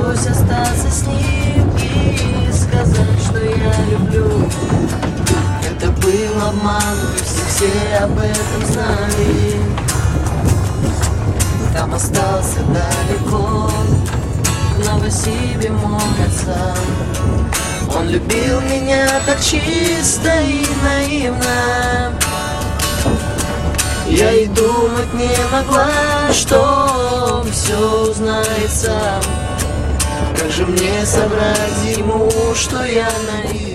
пришлось остаться с ним и сказать, что я люблю. Это был обман, пусть все об этом знали. Там остался далеко, в Новосибе мой отца. Он любил меня так чисто и наивно. Я и думать не могла, что он все узнает сам. Как же мне соврать ему, что я наивна?